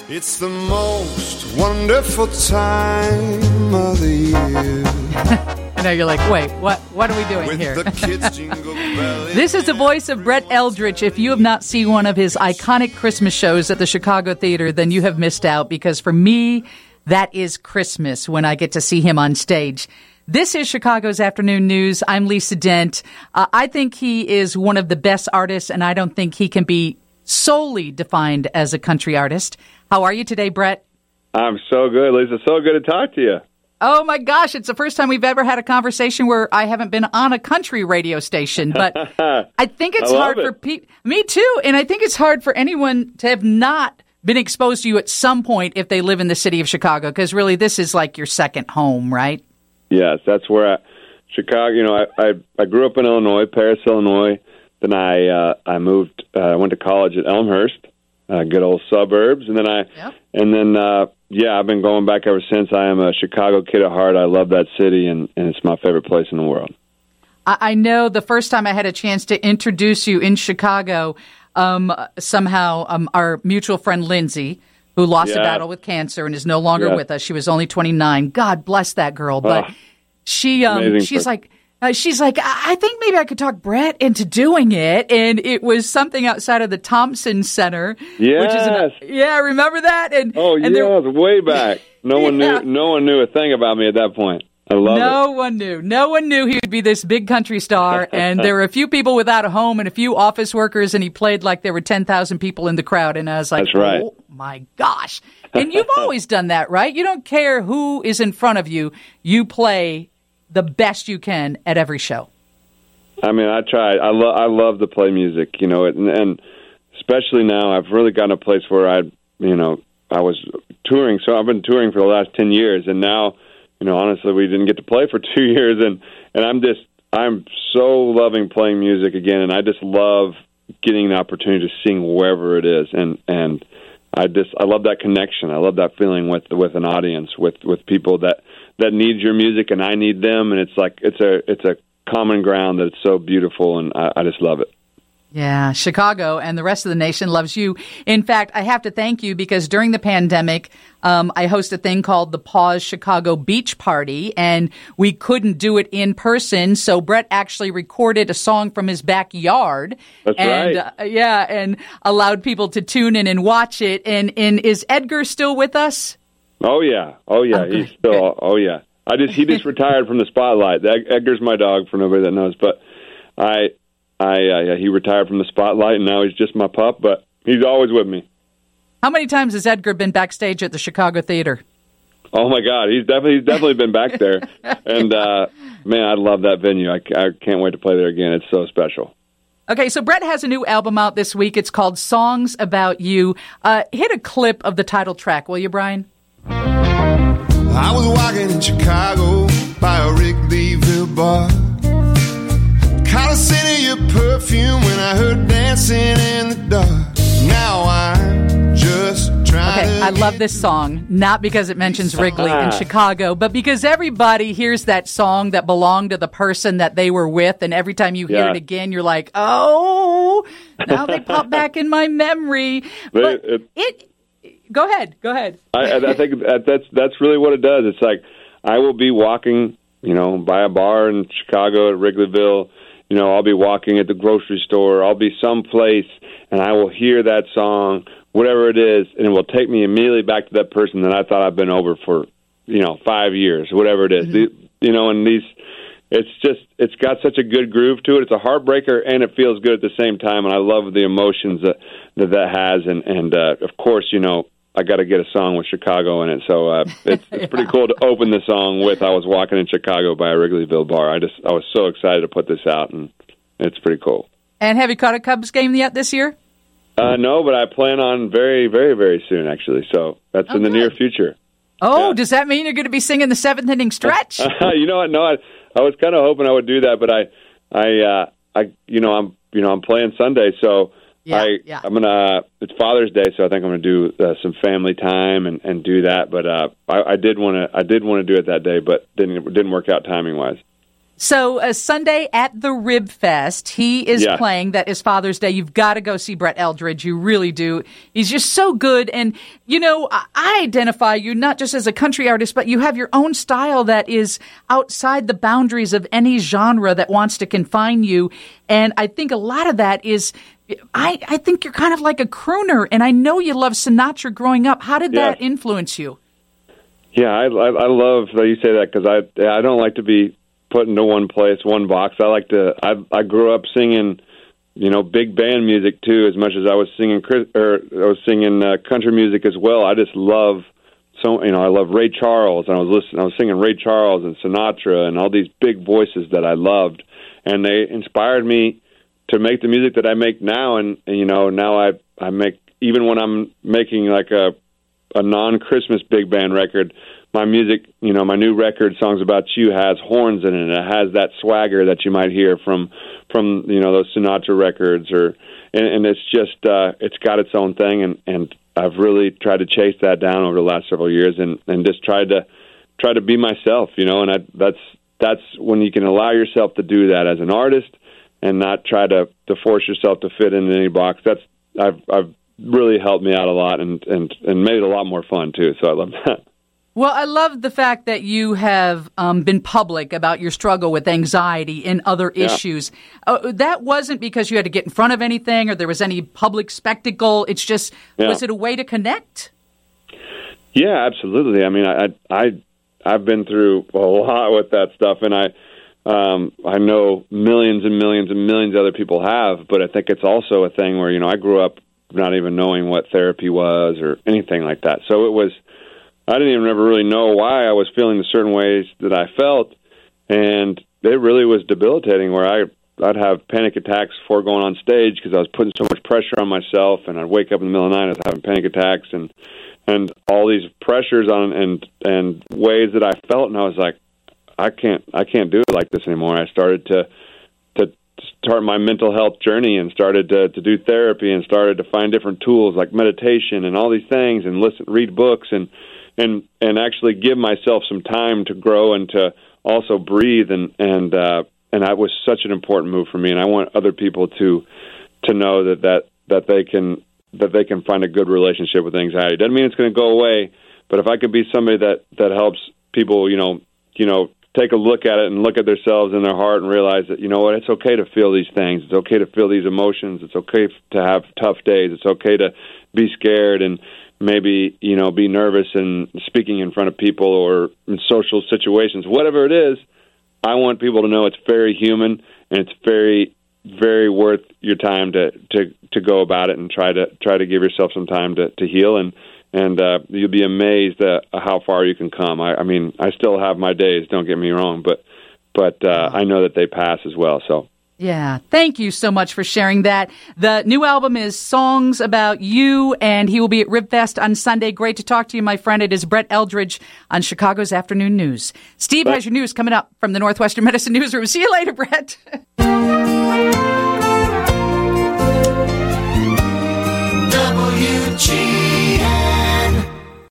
It's the most wonderful time of the year. I know you're like, wait, what are we doing With here? the kids jingle belling. This is the voice of Brett Eldredge. If you have not seen one of his iconic Christmas shows at the Chicago Theater, then you have missed out, because for me, that is Christmas when I get to see him on stage. This is Chicago's Afternoon News. I'm Lisa Dent. I think he is one of the best artists, and I don't think he can be solely defined as a country artist. How are you today, Brett? I'm so good, Lisa. So good to talk to you. Oh, my gosh. It's the first time we've ever had a conversation where I haven't been on a country radio station. But I think it's hard for people. Me too. And I think it's hard for anyone to have not been exposed to you at some point if they live in the city of Chicago, because really this is like your second home, right? Yes, that's where Chicago, you know, I grew up in Illinois, Paris, Illinois. Then I moved, I went to college at Elmhurst, good old suburbs. And then I've been going back ever since. I am a Chicago kid at heart. I love that city, and it's my favorite place in the world. I know the first time I had a chance to introduce you in Chicago, somehow our mutual friend Lindsay, who lost a battle with cancer and is no longer with us. She was only 29. God bless that girl. But she's like, I think maybe I could talk Brett into doing it. And it was something outside of the Thompson Center. Yes. Remember that? It was way back. No one knew a thing about me at that point. I love it. No one knew he would be this big country star. And there were a few people without a home and a few office workers, and he played like there were 10,000 people in the crowd. And I was like, that's right. Oh, my gosh. And you've always done that, right? You don't care who is in front of you. You play the best you can at every show. I mean, I try. I love to play music, you know, and especially now I've really gotten a place where I was touring. So I've been touring for the last 10 years, and now, you know, honestly, we didn't get to play for 2 years, and I'm so loving playing music again, and I just love getting the opportunity to sing wherever it is, and I love that connection. I love that feeling with an audience, with people that need your music and I need them, and it's like it's a common ground that's so beautiful, and I just love it. Yeah, Chicago and the rest of the nation loves you. In fact, I have to thank you because during the pandemic, I host a thing called the Pause Chicago Beach Party, and we couldn't do it in person, so Brett actually recorded a song from his backyard. That's right. And allowed people to tune in and watch it. And is Edgar still with us? Oh yeah. He's still. Good. Oh yeah. He just retired from the spotlight. Edgar's my dog, for nobody that knows, but he retired from the spotlight, and now he's just my pup, but he's always with me. How many times has Edgar been backstage at the Chicago Theater? Oh my God, he's definitely been back there, and man, I love that venue. I can't wait to play there again. It's so special. Okay, so Brett has a new album out this week. It's called Songs About You. Hit a clip of the title track, will you, Brian? I was walking in Chicago by a Wrigleyville bar. Caught a scent of your perfume when I heard dancing in the dark. Now I'm just trying Okay, I love this song, not because it mentions Wrigley in Chicago, but because everybody hears that song that belonged to the person that they were with, and every time you hear it again, you're like, oh, now they pop back in my memory. But Go ahead. I think that's really what it does. It's like I will be walking, you know, by a bar in Chicago at Wrigleyville. You know, I'll be walking at the grocery store. I'll be someplace, and I will hear that song, whatever it is, and it will take me immediately back to that person that I thought I've been over for, 5 years, whatever it is. Mm-hmm. And it's got such a good groove to it. It's a heartbreaker, and it feels good at the same time, and I love the emotions that has. And of course, I got to get a song with Chicago in it, so it's pretty cool to open the song with I was walking in Chicago by a Wrigleyville bar. I was so excited to put this out, and it's pretty cool. And have you caught a Cubs game yet this year? No, but I plan on very, very, very soon, actually, so that's in the near future. Oh, yeah. Does that mean you're going to be singing the seventh inning stretch? You know what? No, I was kind of hoping I would do that, but I'm playing Sunday, so I'm gonna. It's Father's Day, so I think I'm gonna do some family time and do that. But I did want to do it that day, but didn't work out timing wise. So Sunday at the Rib Fest, he is playing. That is Father's Day. You've got to go see Brett Eldredge. You really do. He's just so good. And, you know, I identify you not just as a country artist, but you have your own style that is outside the boundaries of any genre that wants to confine you. And I think a lot of that is, I think you're kind of like a crooner. And I know you love Sinatra growing up. How did that influence you? Yeah, I love that you say that, because I don't like to be put into one place, one box. I grew up singing, you know, big band music too, as much as I was singing country music as well. I just love I love Ray Charles, and I was singing Ray Charles and Sinatra and all these big voices that I loved, and they inspired me to make the music that I make now. And you know, now I make, even when I'm making like a non-Christmas big band record, my music, you know, my new record, Songs About You, has horns in it. It has that swagger that you might hear from you know, those Sinatra records, and it's just it's got its own thing, and I've really tried to chase that down over the last several years, and just try to be myself, you know, and that's when you can allow yourself to do that as an artist and not try to force yourself to fit into any box. I've really helped me out a lot, and made it a lot more fun too. So I love that. Well, I love the fact that you have been public about your struggle with anxiety and other issues. That wasn't because you had to get in front of anything or there was any public spectacle. It's just, was it a way to connect? Yeah, absolutely. I mean, I've been through a lot with that stuff, and I know millions and millions and millions of other people have, but I think it's also a thing where, you know, I grew up not even knowing what therapy was or anything like that. So I didn't even ever really know why I was feeling the certain ways that I felt, and it really was debilitating, where I'd have panic attacks before going on stage because I was putting so much pressure on myself, and I'd wake up in the middle of the night, I was having panic attacks and all these pressures on and ways that I felt, and I was like, I can't do it like this anymore. I started to start my mental health journey, and started to do therapy, and started to find different tools like meditation and all these things, and read books, and actually give myself some time to grow and to also breathe, and that was such an important move for me, and I want other people to know that they can find a good relationship with anxiety. Doesn't mean it's going to go away, but if I could be somebody that helps people, you know, take a look at it and look at themselves and their heart and realize that, you know what, it's okay to feel these things. It's okay to feel these emotions. It's okay to have tough days. It's okay to be scared and maybe, you know, be nervous and speaking in front of people or in social situations. Whatever it is, I want people to know it's very human, and it's very, very worth your time to go about it and try to give yourself some time to heal, and you'll be amazed at how far you can come. I mean, I still have my days, don't get me wrong, but I know that they pass as well. So. Yeah, thank you so much for sharing that. The new album is Songs About You, and he will be at Ribfest on Sunday. Great to talk to you, my friend. It is Brett Eldredge on Chicago's Afternoon News. Steve has your news coming up from the Northwestern Medicine Newsroom. See you later, Brett.